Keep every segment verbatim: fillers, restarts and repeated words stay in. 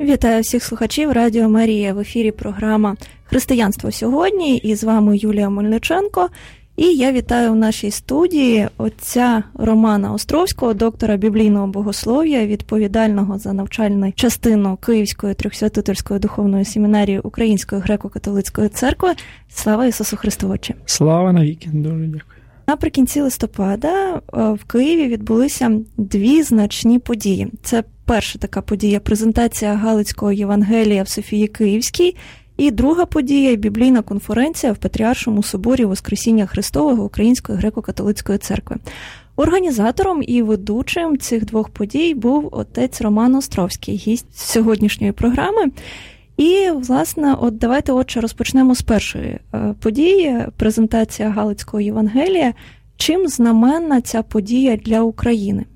Вітаю всіх слухачів Радіо Марія. В ефірі програма «Християнство сьогодні» і з вами Юлія Мельниченко. І я вітаю в нашій студії отця Романа Островського, доктора біблійного богослов'я, відповідального за навчальну частину Київської Трьохсвятительської духовної семінарії Української греко-католицької церкви. Слава Ісусу Христу, отче! Слава навіки! Дуже дякую. Наприкінці листопада в Києві відбулися дві значні події. Це перша така подія – презентація Галицького Євангелія в Софії Київській, і друга подія – біблійна конференція в Патріаршому соборі Воскресіння Христового Української греко-католицької церкви. Організатором і ведучим цих двох подій був отець Роман Островський, гість сьогоднішньої програми. І, власне, от давайте, отче, розпочнемо з першої події – презентація Галицького Євангелія. Чим знаменна ця подія для України?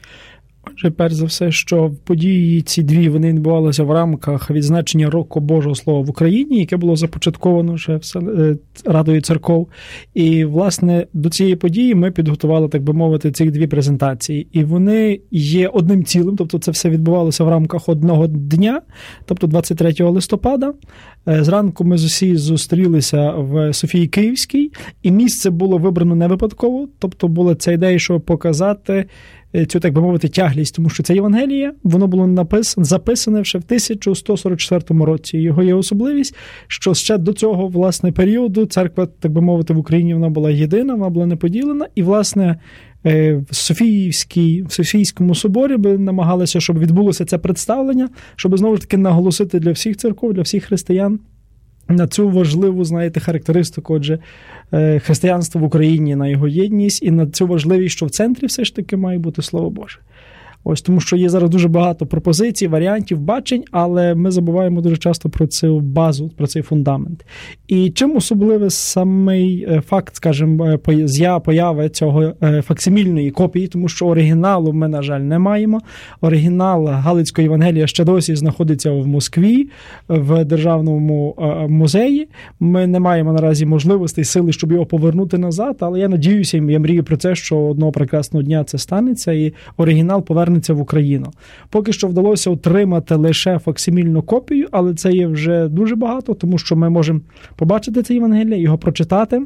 Отже, перш за все, що події ці дві, вони відбувалися в рамках відзначення Року Божого Слова в Україні, яке було започатковано ще Радою церков. І, власне, до цієї події ми підготували, так би мовити, ці дві презентації. І вони є одним цілим, тобто це все відбувалося в рамках одного дня, тобто двадцять третього листопада. Зранку ми з усі зустрілися в Софії Київській, і місце було вибрано не випадково, тобто була ця ідея, щоб показати цю, так би мовити, тяглість, тому що це Євангеліє, воно було написане, записане ще в тисяча сто сорок четвертому році. Його є особливість, що ще до цього, власне, періоду церква, так би мовити, в Україні вона була єдина, вона була не поділена, і, власне, в Софіївській, в Софійському соборі би намагалися, щоб відбулося це представлення, щоб, знову ж таки, наголосити для всіх церков, для всіх християн на цю важливу, знаєте, характеристику, отже, християнства в Україні, на його єдність і на цю важливість, що в центрі все ж таки має бути Слово Боже. Ось, тому що є зараз дуже багато пропозицій, варіантів, бачень, але ми забуваємо дуже часто про цю базу, про цей фундамент. І чим особливий самий факт, скажімо, появи цього факсимільної копії, тому що оригіналу ми, на жаль, не маємо. Оригінал Галицького Євангелія ще досі знаходиться в Москві, в Державному музеї. Ми не маємо наразі можливостей, сили, щоб його повернути назад, але я надіюся, я мрію про це, що одного прекрасного дня це станеться, і оригінал повернеться в Україну. Поки що вдалося отримати лише факсимільну копію, але це є вже дуже багато, тому що ми можемо побачити це Євангеліє, його прочитати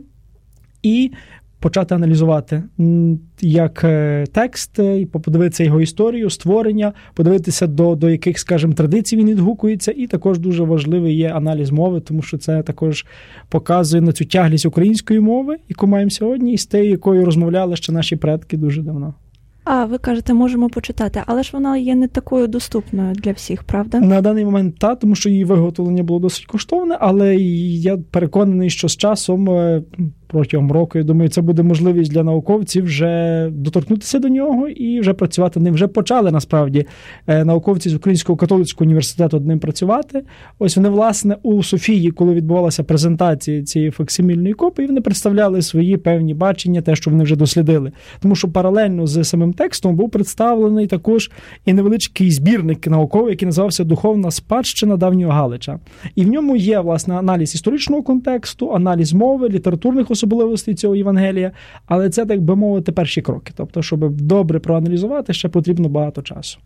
і почати аналізувати як текст, подивитися його історію, створення, подивитися до, до яких, скажімо, традицій він відгукується, і також дуже важливий є аналіз мови, тому що це також показує на цю тяглість української мови, яку маємо сьогодні, і з тією, якою розмовляли ще наші предки дуже давно. А, ви кажете, можемо почитати, але ж вона є не такою доступною для всіх, правда? На даний момент так, тому що її виготовлення було досить коштовне, але я переконаний, що з часом, протягом року, я думаю, це буде можливість для науковців вже доторкнутися до нього і вже працювати ним. Вже почали, насправді, науковці з Українського католицького університету над ним працювати. Ось вони, власне, у Софії, коли відбувалася презентація цієї факсимільної копії, вони представляли свої певні бачення, те, що вони вже дослідили. Тому що паралельно з самим текстом був представлений також і невеличкий збірник науковий, який називався «Духовна спадщина давнього Галича». І в ньому є, власне, аналіз історичного контексту, аналіз мови, літературних особливостей цього Євангелія, але це, так би мовити, перші кроки. Тобто, щоб добре проаналізувати, ще потрібно багато часу.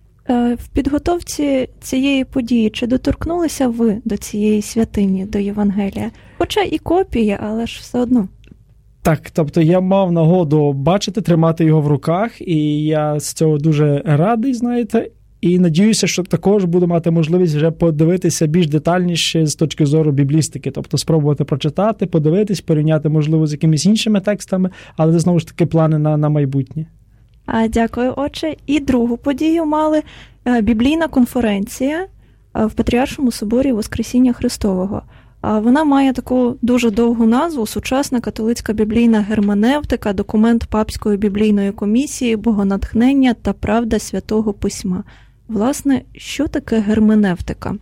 В підготовці цієї події чи доторкнулися ви до цієї святині, до Євангелія? Хоча і копія, але ж все одно. Так, тобто я мав нагоду бачити, тримати його в руках, і я з цього дуже радий, знаєте, і надіюся, що також буду мати можливість вже подивитися більш детальніше з точки зору біблістики, тобто спробувати прочитати, подивитись, порівняти, можливо, з якимись іншими текстами, але це, знову ж таки, плани на, на майбутнє. А, дякую, отче. І другу подію мали – біблійна конференція в Патріаршому соборі Воскресіння Христового. Вона має таку дуже довгу назву «Сучасна католицька біблійна герменевтика, документ Папської біблійної комісії, богонатхнення та правда Святого Письма». Власне, що таке герменевтика?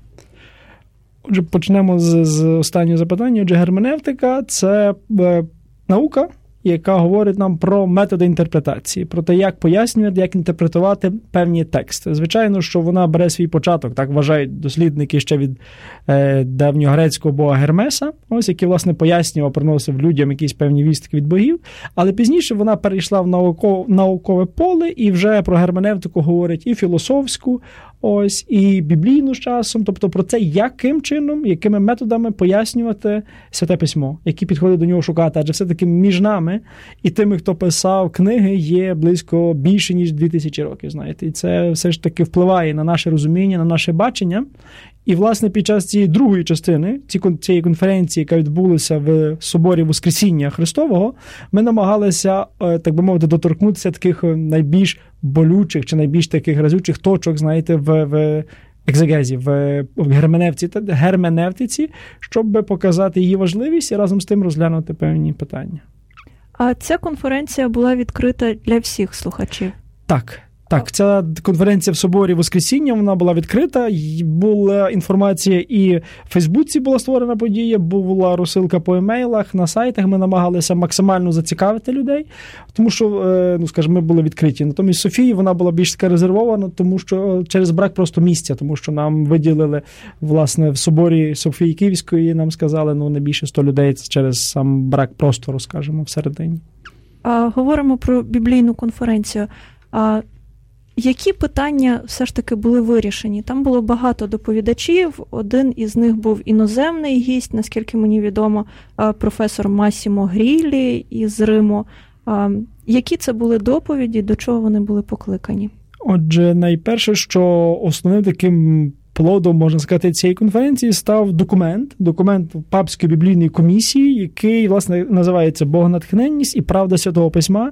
Отже, почнемо з, з останнього запитання. Отже, герменевтика – це е, наука, яка говорить нам про методи інтерпретації, про те, як пояснювати, як інтерпретувати певні тексти. Звичайно, що вона бере свій початок, так вважають дослідники ще від е, давньогрецького бога Гермеса, ось, який, власне, пояснював, приносив людям якісь певні вістки від богів, але пізніше вона перейшла в наукове, наукове поле і вже про герменевтику говорить і філософську, ось, і біблійну з часом, тобто про це, яким чином, якими методами пояснювати Святе Письмо, які підходи до нього шукати, адже все-таки між нами і тими, хто писав книги, є близько більше, ніж дві тисячі років, знаєте, і це все ж таки впливає на наше розуміння, на наше бачення. І, власне, під час цієї другої частини, цієї конференції, яка відбулася в Соборі Воскресіння Христового, ми намагалися, так би мовити, доторкнутися таких найбільш болючих чи найбільш таких разючих точок, знаєте, в, в екзегезі, в, в герменевтиці, герменевтиці, щоб показати її важливість і разом з тим розглянути певні питання. А ця конференція була відкрита для всіх слухачів? Так. Так, ця конференція в Соборі Воскресіння, вона була відкрита, була інформація і в Фейсбуці була створена подія, була розсилка по емейлах, на сайтах, ми намагалися максимально зацікавити людей, тому що, ну, скажімо, ми були відкриті. Натомість Софії вона була більш така резервована, тому що через брак просто місця, тому що нам виділили, власне, в Соборі Софії Київської, нам сказали, ну, не більше сто людей через сам брак простору, скажімо, всередині. А, говоримо про біблійну конференцію. А які питання все ж таки були вирішені? Там було багато доповідачів, один із них був іноземний гість, наскільки мені відомо, професор Масімо Гріллі із Риму. Які це були доповіді, до чого вони були покликані? Отже, найперше, що основним таким плодом, можна сказати, цієї конференції став документ, документ Папської біблійної комісії, який, власне, називається «Богонатхненність і правда Святого Письма».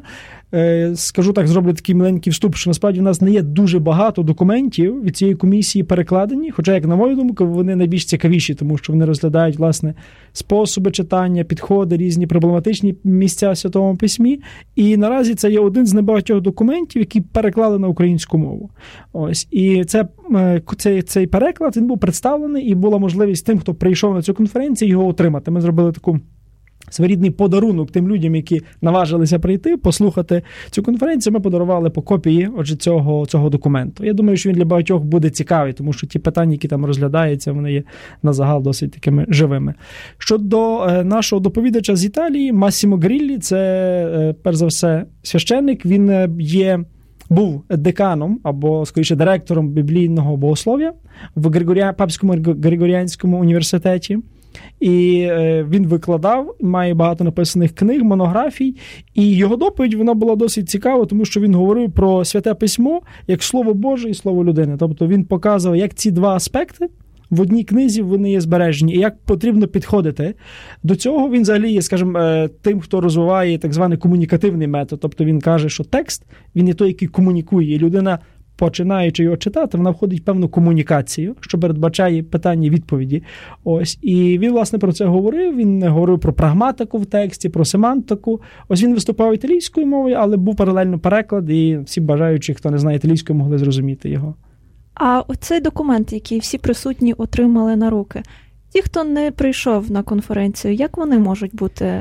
Скажу так, зроблю такий маленький вступ, що насправді в нас не є дуже багато документів від цієї комісії перекладені, хоча, як на мою думку, вони найбільш цікавіші, тому що вони розглядають, власне, способи читання, підходи, різні проблематичні місця в Святому Письмі. І наразі це є один з небагатьох документів, які переклали на українську мову. Ось. І це, цей, цей переклад, він був представлений, і була можливість тим, хто прийшов на цю конференцію, його отримати. Ми зробили таку своєрідний подарунок тим людям, які наважилися прийти, послухати цю конференцію. Ми подарували по копії, отже, цього, цього документу. Я думаю, що він для багатьох буде цікавий, тому що ті питання, які там розглядаються, вони є на загал досить такими живими. Щодо е, нашого доповідача з Італії, Масімо Гріллі, це, е, перш за все, священник, він є... був деканом, або, скоріше, директором біблійного богослов'я в Григорія... Папському Григоріанському університеті. І е, він викладав, має багато написаних книг, монографій, і його доповідь, вона була досить цікава, тому що він говорив про Святе Письмо як Слово Боже і Слово людини. Тобто він показував, як ці два аспекти в одній книзі вони є збережені, і як потрібно підходити. До цього він взагалі є, скажімо, тим, хто розвиває так званий комунікативний метод. Тобто він каже, що текст, він є той, який комунікує, і людина, починаючи його читати, вона входить в певну комунікацію, що передбачає питання і відповіді. Ось. І він, власне, про це говорив. Він говорив про прагматику в тексті, про семантику. Ось він виступав італійською мовою, але був паралельно переклад, і всі бажаючі, хто не знає італійської, могли зрозуміти його. А оцей документ, який всі присутні отримали на руки, ті, хто не прийшов на конференцію, як вони можуть бути е,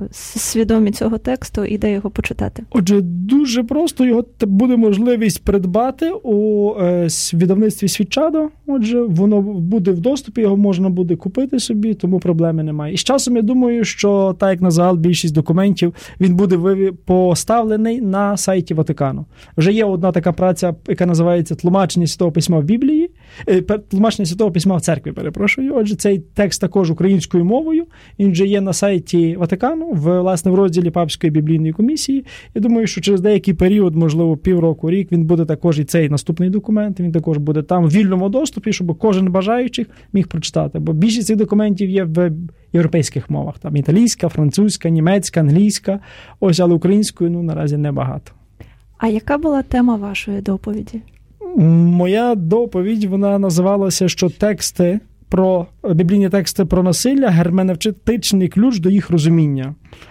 свідомі цього тексту і де його почитати? Отже, дуже просто його буде можливість придбати у е, видавництві Світчадо. Отже, воно буде в доступі, його можна буде купити собі, тому проблеми немає. І з часом, я думаю, що, так як на загал більшість документів, він буде поставлений на сайті Ватикану. Вже є одна така праця, яка називається «Тлумачення Святого Письма в Біблії», е, «Тлумачення Святого Письма в церкві», перепрошую. Отже, цей текст також українською мовою, він вже є на сайті Ватикану, в, власне, в розділі Папської біблійної комісії. Я думаю, що через деякий період, можливо, півроку, рік, він буде також і цей наступний документ, він також буде там в вільному доступі, щоб кожен бажаючий міг прочитати. Бо більшість цих документів є в європейських мовах. Там італійська, французька, німецька, англійська. Ось, але українською, ну, наразі небагато. А яка була тема вашої доповіді? Моя доповідь, вона називалася, що тексти про біблійні тексти про насилля, герменевтичний ключ до їх розуміння.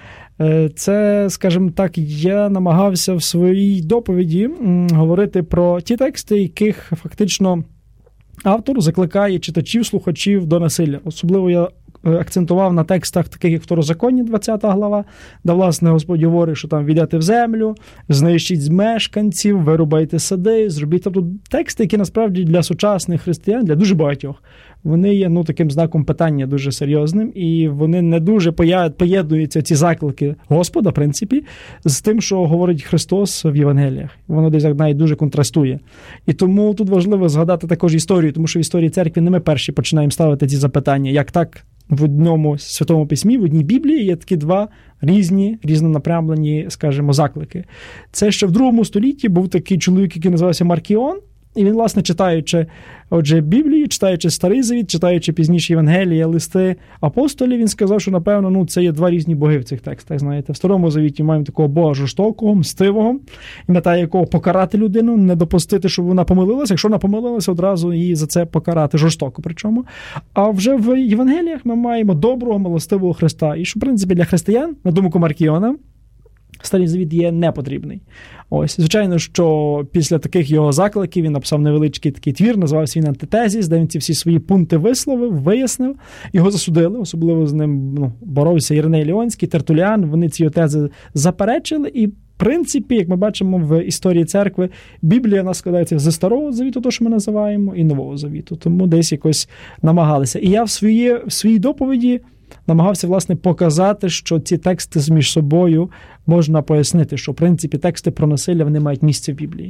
Це, скажімо так, я намагався в своїй доповіді говорити про ті тексти, яких фактично автор закликає читачів, слухачів до насилля. Особливо я акцентував на текстах, таких як Второзаконні, двадцята глава, де, власне, Господь говорить, що там війдете в землю, знищіть мешканців, вирубайте сади, зробіть. Тобто тексти, які насправді для сучасних християн, для дуже багатьох, вони є, ну, таким знаком питання дуже серйозним, і вони не дуже поєднуються, ці заклики Господа, в принципі, з тим, що говорить Христос в Євангеліях. Воно десь навіть дуже контрастує. І тому тут важливо згадати також історію, тому що в історії церкви не ми перші починаємо ставити ці запитання. Як так в одному Святому Письмі, в одній Біблії є такі два різні, різнонапрямлені, скажімо, заклики. Це ще в другому столітті був такий чоловік, який називався Маркіон. І він, власне, читаючи, отже, Біблію, читаючи Старий Завіт, читаючи пізніше Євангелія, листи апостолів, він сказав, що, напевно, ну, це є два різні боги в цих текстах, знаєте. В Старому Завіті маємо такого Бога жорстокого, мстивого, мета якого покарати людину, не допустити, щоб вона помилилася. Якщо вона помилилася, одразу її за це покарати жорстоко причому. А вже в Євангеліях ми маємо доброго, милостивого Христа. І що, в принципі, для християн, на думку Маркіона, Старий Завіт є непотрібний. Ось, звичайно, що після таких його закликів він написав невеличкий такий твір, називався він «Антитезіс», де він ці всі свої пункти висловив, вияснив. Його засудили, особливо з ним ну, боровся Іриней Ліонський, Тертуліан, вони ці тези заперечили. І, в принципі, як ми бачимо в історії церкви, Біблія нас складається зі Старого Завіту, то, що ми називаємо, і Нового Завіту. Тому десь якось намагалися. І я в своїй, в своїй доповіді намагався, власне, показати, що ці тексти між собою можна пояснити, що, в принципі, тексти про насилля, вони мають місце в Біблії.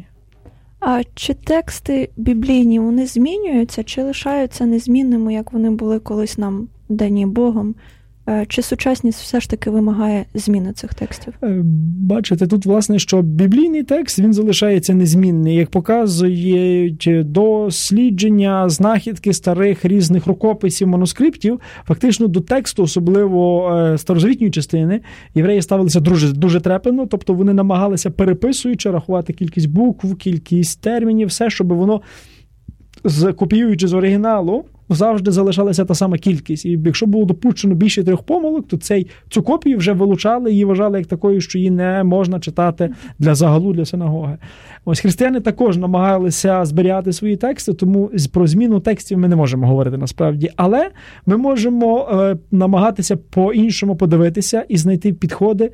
А чи тексти біблійні, вони змінюються, чи лишаються незмінними, як вони були колись нам дані Богом? Чи сучасність все ж таки вимагає зміни цих текстів? Бачите, тут, власне, що біблійний текст, він залишається незмінний. Як показують дослідження, знахідки старих різних рукописів, манускриптів, фактично до тексту, особливо старозавітньої частини, євреї ставилися дуже, дуже трепетно, тобто вони намагалися, переписуючи, рахувати кількість букв, кількість термінів, все, щоб воно, копіюючи з оригіналу, завжди залишалася та сама кількість. І якщо було допущено більше трьох помилок, то цей, цю копію вже вилучали, її вважали як такою, що її не можна читати для загалу, для синагоги. Ось християни також намагалися зберігати свої тексти, тому про зміну текстів ми не можемо говорити насправді. Але ми можемо е, намагатися по-іншому подивитися і знайти підходи,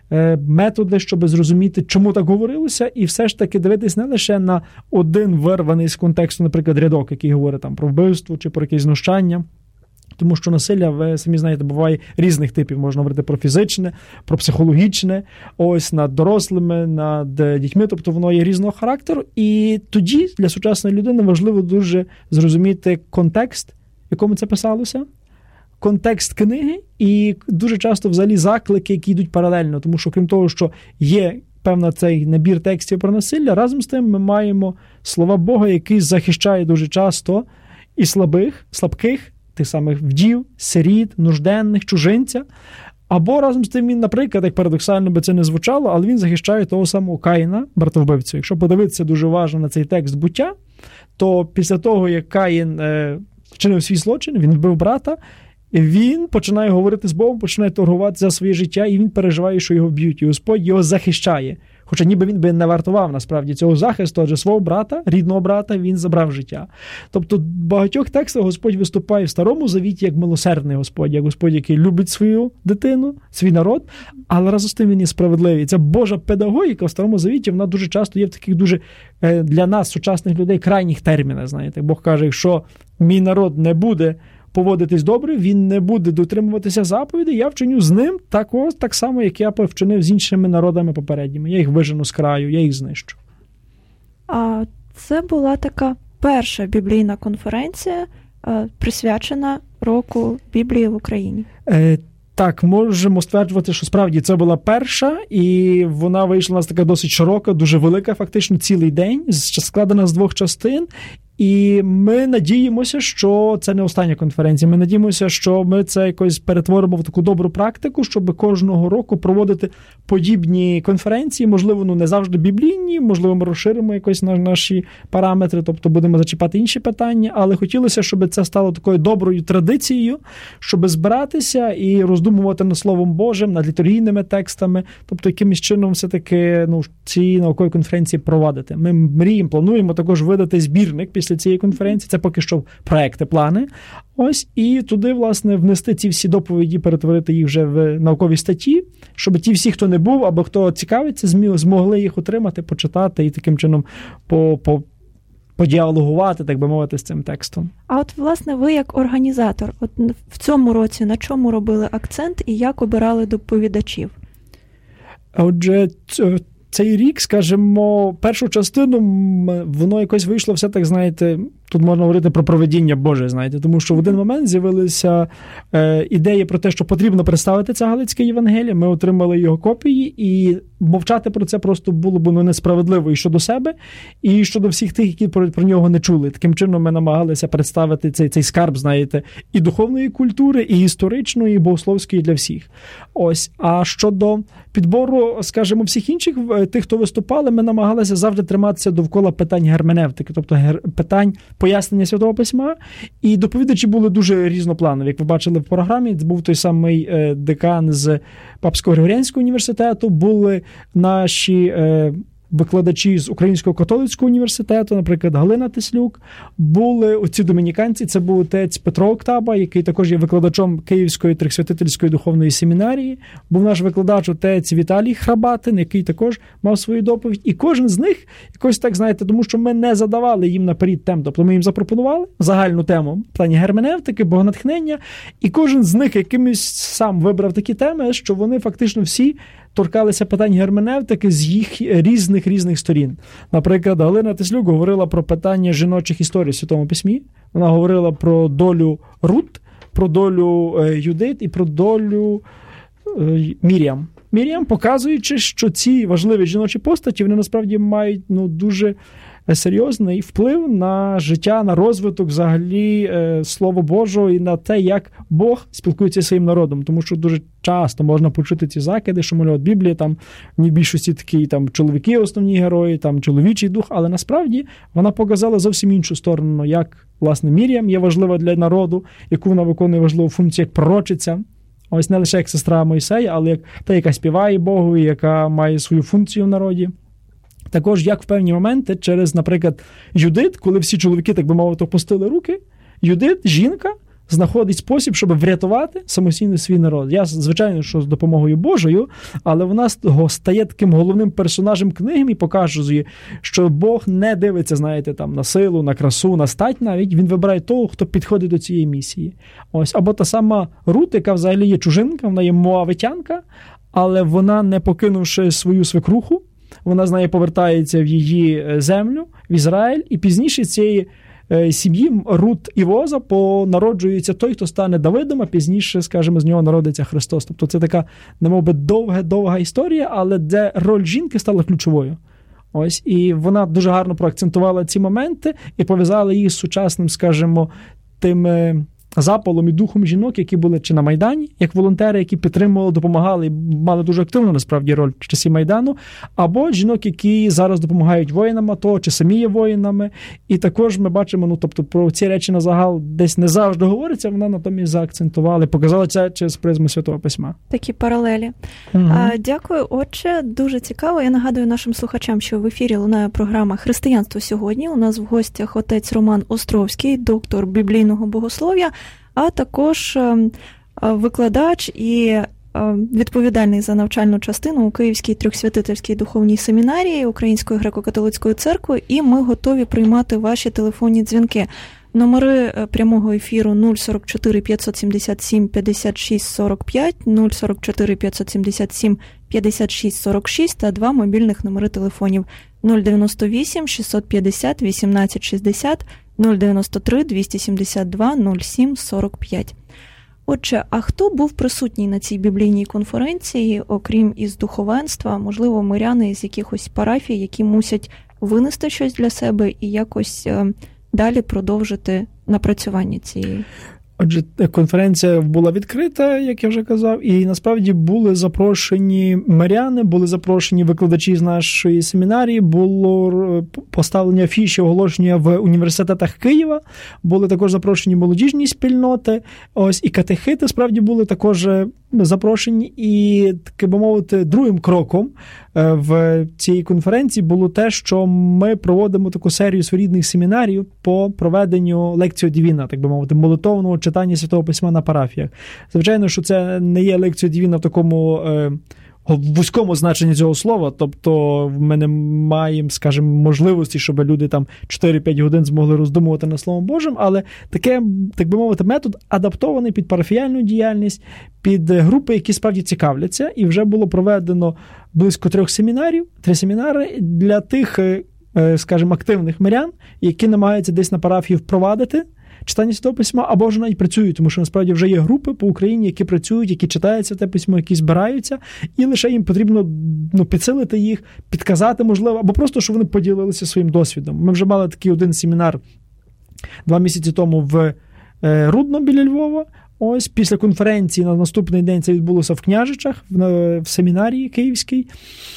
методи, щоб зрозуміти, чому так говорилося, і все ж таки дивитись не лише на один вирваний з контексту, наприклад, рядок, який говорить там про вбивство чи про якесь знущання. Тому що насилля, ви самі знаєте, буває різних типів. Можна говорити про фізичне, про психологічне, ось над дорослими, над дітьми, тобто воно є різного характеру. І тоді для сучасної людини важливо дуже зрозуміти контекст, в якому це писалося, контекст книги і дуже часто взагалі заклики, які йдуть паралельно, тому що крім того, що є певна цей набір текстів про насилля, разом з тим ми маємо слова Бога, який захищає дуже часто і слабих, слабких, тих самих вдів, сиріт, нужденних, чужинця. Або разом з тим він, наприклад, як парадоксально би це не звучало, але він захищає того самого Каїна, братовбивцю. Якщо подивитися дуже уважно на цей текст буття, то після того, як Каїн е, вчинив свій злочин, він вбив брата, він починає говорити з Богом, починає торгувати за своє життя, і він переживає, що його вб'ють. І Господь його захищає. Хоча ніби він би не вартував, насправді, цього захисту, адже свого брата, рідного брата, він забрав життя. Тобто в багатьох текстах Господь виступає в Старому Завіті як милосердний Господь, як Господь, який любить свою дитину, свій народ, але разом з тим він є справедливий. Ця Божа педагогіка в Старому Завіті, вона дуже часто є в таких дуже для нас, сучасних людей, крайніх термінах, знаєте. Бог каже, якщо мій народ не буде поводитись добре, він не буде дотримуватися заповідей, я вчиню з ним також, так само, як я вчинив з іншими народами попередніми. Я їх вижену з краю, я їх знищу. А це була така перша біблійна конференція, присвячена року Біблії в Україні. Е, так, можемо стверджувати, що справді це була перша, і вона вийшла у нас така досить широка, дуже велика, фактично цілий день, складена з двох частин. І ми надіємося, що це не остання конференція. Ми надіємося, що ми це якось перетворимо в таку добру практику, щоб кожного року проводити подібні конференції, можливо, ну не завжди біблійні, можливо, ми розширимо якось наші параметри, тобто будемо зачіпати інші питання, але хотілося, щоб це стало такою доброю традицією, щоб збиратися і роздумувати над Словом Божим, над літургійними текстами, тобто якимось чином все-таки ну, ці наукові конференції провадити. Ми мріємо, плануємо також видати збірник після після цієї конференції. Це поки що проекти, плани. Ось, і туди, власне, внести ці всі доповіді, перетворити їх вже в наукові статті, щоб ті всі, хто не був, або хто цікавиться, змогли їх отримати, почитати і таким чином по, по, подіалогувати, так би мовити, з цим текстом. А от, власне, ви як організатор, от в цьому році на чому робили акцент і як обирали доповідачів? Отже, цей рік, скажімо, першу частину, воно якось вийшло все так, знаєте, тут можна говорити про провидіння Боже, знаєте, тому що в один момент з'явилися е, ідеї про те, що потрібно представити це Галицьке Євангеліє, ми отримали його копії, і мовчати про це просто було б ну, несправедливо і щодо себе, і щодо всіх тих, які про, про нього не чули. Таким чином ми намагалися представити цей, цей скарб, знаєте, і духовної культури, і історичної, і богословської для всіх. Ось. А щодо підбору, скажімо, всіх інших, тих, хто виступали, ми намагалися завжди триматися довкола питань герменевтики, тобто гер... питань пояснення Святого Письма, і доповідачі були дуже різнопланові. Як ви бачили в програмі, був той самий декан з Папського Григоріанського університету, були наші викладачі з Українського католицького університету, наприклад, Галина Теслюк, були оці домініканці, це був отець Петро Октаба, який також є викладачом Київської Трьохсвятительської духовної семінарії, був наш викладач отець Віталій Храбатин, який також мав свою доповідь, і кожен з них, якось так, знаєте, тому що ми не задавали їм наперед тем, тобто ми їм запропонували загальну тему в плані герменевтики, богонатхнення, і кожен з них якимось сам вибрав такі теми, що вони фактично всі торкалися питань герменевтики з їх різних-різних сторін. Наприклад, Галина Теслюк говорила про питання жіночих історій в Святому Письмі. Вона говорила про долю Рут, про долю Юдит і про долю Мір'ям. Мір'ям, показуючи, що ці важливі жіночі постаті, вони насправді мають ну, дуже серйозний вплив на життя, на розвиток взагалі е, Слова Божого і на те, як Бог спілкується зі своїм народом. Тому що дуже часто можна почути ці закиди, що, мовляв, Біблія, там в більшості такі там, чоловіки основні герої, там чоловічий дух, але насправді вона показала зовсім іншу сторону, як, власне, Мір'ям є важлива для народу, яку вона виконує важливу функцію як пророчиця. Ось не лише як сестра Мойсея, але як та, яка співає Богу, яка має свою функцію в народі. Також, як в певні моменти, через, наприклад, Юдит, коли всі чоловіки, так би мовити, опустили руки, Юдит, жінка, знаходить спосіб, щоб врятувати самостійно свій народ. Я, звичайно, що з допомогою Божою, але вона стає таким головним персонажем книги і показує, що Бог не дивиться, знаєте, там, на силу, на красу, на стать навіть. Він вибирає того, хто підходить до цієї місії. Ось. Або та сама Рут, яка взагалі є чужинка, вона є моавитянка, але вона, не покинувши свою свекруху, вона з нею повертається в її землю, в Ізраїль, і пізніше цієї сім'ї Рут і Воза понароджується той, хто стане Давидом, а пізніше, скажімо, з нього народиться Христос. Тобто це така, немовби, довга-довга історія, але де роль жінки стала ключовою. Ось, і вона дуже гарно проакцентувала ці моменти і пов'язала їх з сучасним, скажімо, тим запалом і духом жінок, які були чи на Майдані, як волонтери, які підтримували, допомагали і мали дуже активну, насправді, роль в часі Майдану, або жінок, які зараз допомагають воїнам АТО, чи самі є воїнами. І також ми бачимо, ну, тобто, про ці речі на загал десь не завжди говориться, вона натомість заакцентувала, показала це через призму Святого Письма. Такі паралелі. Угу. А, дякую, отче, дуже цікаво. Я нагадую нашим слухачам, що в ефірі лунає програма «Християнство сьогодні». У нас в гостях отець Роман Островський, доктор біблійного богослов'я, а також викладач і відповідальний за навчальну частину у Київській Трьохсвятительській духовній семінарії Української греко-католицької церкви, і ми готові приймати ваші телефонні дзвінки. Номери прямого ефіру нуль сорок чотири п'ятсот сімдесят сім п'ятдесят шість сорок п'ять, нуль сорок чотири п'ятсот сімдесят сім п'ятдесят шість сорок шість та два мобільних номери телефонів нуль дев'яносто вісім шістсот п'ятдесят вісімнадцять шістдесят, нуль дев'яносто три двісті сімдесят два нуль сім сорок п'ять. Отже, а хто був присутній на цій біблійній конференції, окрім із духовенства, можливо, миряни з якихось парафій, які мусять винести щось для себе і якось далі продовжити напрацювання цієї? Отже, конференція була відкрита, як я вже казав, і насправді були запрошені миряни, були запрошені викладачі з нашої семінарії, було поставлені афіші, оголошення в університетах Києва, були також запрошені молодіжні спільноти, ось, і катехити, справді, були також запрошені, і, так би мовити, другим кроком в цій конференції було те, що ми проводимо таку серію своєрідних семінарів по проведенню лекції Дівіна, так би мовити, молитовного читання Святого Письма на парафіях. Звичайно, що це не є лекція Дівіна в такому в вузькому значенні цього слова, тобто ми не маємо, скажімо, можливості, щоб люди там чотири-п'ять годин змогли роздумувати над Словом Божим, але таке, так би мовити, метод адаптований під парафіяльну діяльність, під групи, які справді цікавляться, і вже було проведено близько трьох семінарів, три семінари для тих, скажімо, активних мирян, які намагаються десь на парафії впровадити читання Святого Письма, або ж навіть працюють, тому що насправді вже є групи по Україні, які працюють, які читають Святе Письмо, які збираються, і лише їм потрібно ну, підсилити їх, підказати, можливо, або просто, щоб вони поділилися своїм досвідом. Ми вже мали такий один семінар два місяці тому в Рудно біля Львова. Ось після конференції на наступний день це відбулося в Княжичах, в, в семінарії київській.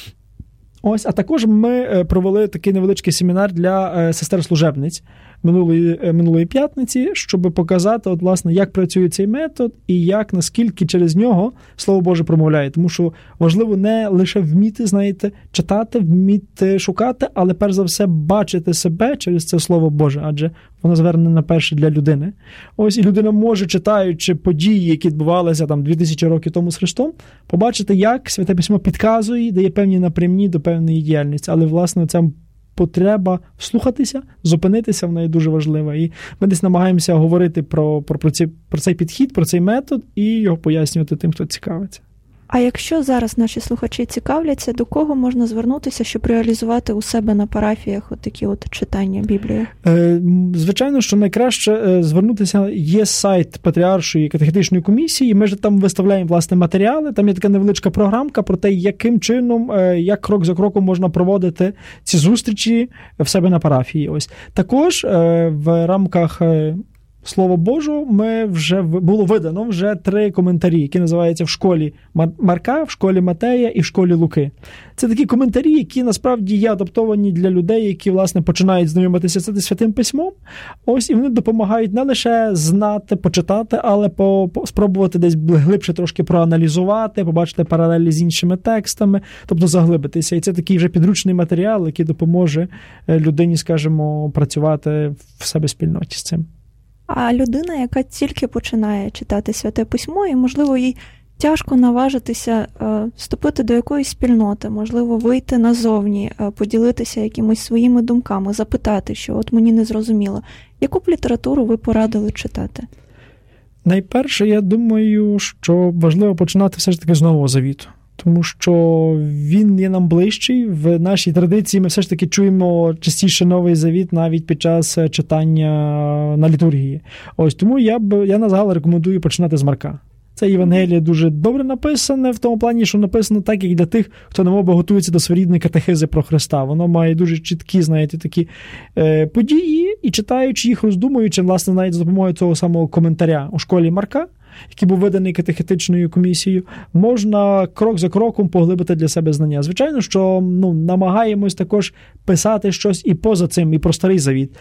Ось, а також ми провели такий невеличкий семінар для сестер-служебниць минулої, минулої п'ятниці, щоб показати, от, власне, як працює цей метод і як, наскільки через нього Слово Боже промовляє. Тому що важливо не лише вміти, знаєте, читати, вміти шукати, але перш за все бачити себе через це Слово Боже, адже воно звернено перше для людини. Ось, і людина може, читаючи події, які відбувалися там дві тисячі років тому з Христом, побачити, як Святе Письмо підказує, дає певні напрямні до певної діяльності. Але, власне, ця потреба вслухатися, зупинитися, вона є дуже важлива. І ми десь намагаємося говорити про, про, про, ці, про цей підхід, про цей метод і його пояснювати тим, хто цікавиться. А якщо зараз наші слухачі цікавляться, до кого можна звернутися, щоб реалізувати у себе на парафіях от такі от читання Біблії? Звичайно, що найкраще звернутися є сайт Патріаршої катехетичної комісії, ми ж там виставляємо, власне, матеріали, там є така невеличка програмка про те, яким чином, як крок за кроком можна проводити ці зустрічі в себе на парафії. Ось. Також в рамках Слово Божого ми вже було видано вже три коментарі, які називаються в школі Марка, в школі Матея і в школі Луки. Це такі коментарі, які насправді є адаптовані для людей, які, власне, починають знайомитися з Святим Письмом. Ось, і вони допомагають не лише знати, почитати, але по, по, спробувати десь глибше трошки проаналізувати, побачити паралелі з іншими текстами, тобто заглибитися. І це такий вже підручний матеріал, який допоможе людині, скажімо, працювати в себе спільноті з цим. А людина, яка тільки починає читати Святе Письмо, і, можливо, їй тяжко наважитися вступити до якоїсь спільноти, можливо, вийти назовні, поділитися якимись своїми думками, запитати, що от мені не зрозуміло. Яку б літературу ви порадили читати? Найперше, я думаю, що важливо починати все ж таки з Нового Завіту. Тому що він є нам ближчий. В нашій традиції ми все ж таки чуємо частіше Новий Завіт навіть під час читання на літургії. Ось тому я б я на загал рекомендую починати з Марка. Це Євангеліє дуже добре написане, в тому плані, що написано так, як для тих, хто немовби готується до своєрідної катехизи про Христа. Воно має дуже чіткі, знаєте, такі е, події, і читаючи їх, роздумуючи, власне, навіть за допомогою цього самого коментаря у школі Марка, який був виданий катехетичною комісією, можна крок за кроком поглибити для себе знання. Звичайно, що ну, намагаємось також писати щось і поза цим, і про Старий Завіт.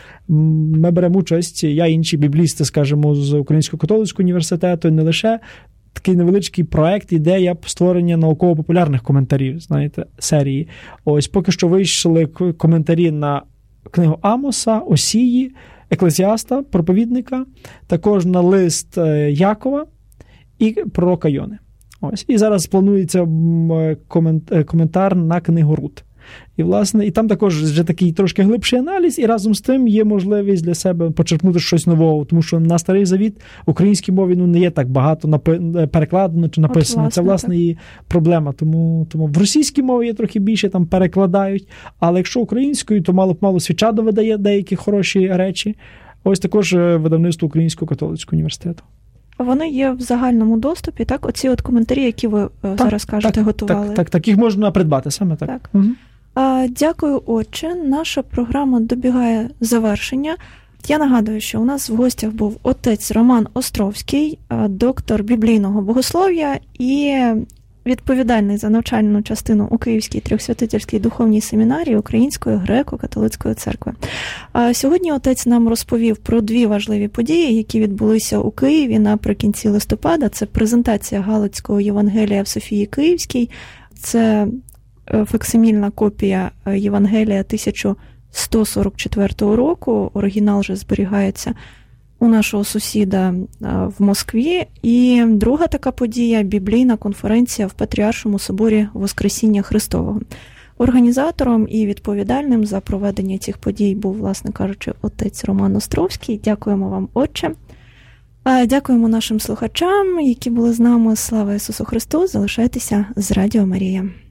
Ми беремо участь, я і інші біблісти, скажімо, з Українського католицького університету, не лише такий невеличкий проект, ідея створення науково-популярних коментарів, знаєте, серії. Ось поки що вийшли коментарі на книгу Амоса, Осії, Еклезіаста, проповідника, також на лист Якова і пророка Йони. Ось. І зараз планується коментар на книгу Рут. І, власне, і там також вже такий трошки глибший аналіз, і разом з тим є можливість для себе почерпнути щось нового, тому що на Старий Завіт в українській мові ну, не є так багато напи- перекладено чи написано. От, власне, це, власне, так. І проблема. Тому, тому в російській мові є трохи більше, там перекладають, але якщо українською, то мало-мало Свічадо видає деякі хороші речі. Ось також видавництво Українського католицького університету. Вони є в загальному доступі, так? Оці от коментарі, які ви так, зараз кажете, так, готували. Так, так, так, їх можна придбати саме так. так. Угу. А, дякую, отче. Наша програма добігає завершення. Я нагадую, що у нас в гостях був отець Роман Островський, доктор біблійного богослов'я, і відповідальний за навчальну частину у Київській Трьохсвятительській духовній семінарії Української греко-католицької церкви. А сьогодні отець нам розповів про дві важливі події, які відбулися у Києві наприкінці листопада. Це презентація Галицького Євангелія в Софії Київській. Це факсимільна копія Євангелія тисяча сто сорок четвертого року. Оригінал же зберігається у нашого сусіда в Москві. І друга така подія – біблійна конференція в Патріаршому соборі Воскресіння Христового. Організатором і відповідальним за проведення цих подій був, власне кажучи, отець Роман Островський. Дякуємо вам, отче. Дякуємо нашим слухачам, які були з нами. Слава Ісусу Христу! Залишайтеся з Радіо Марія.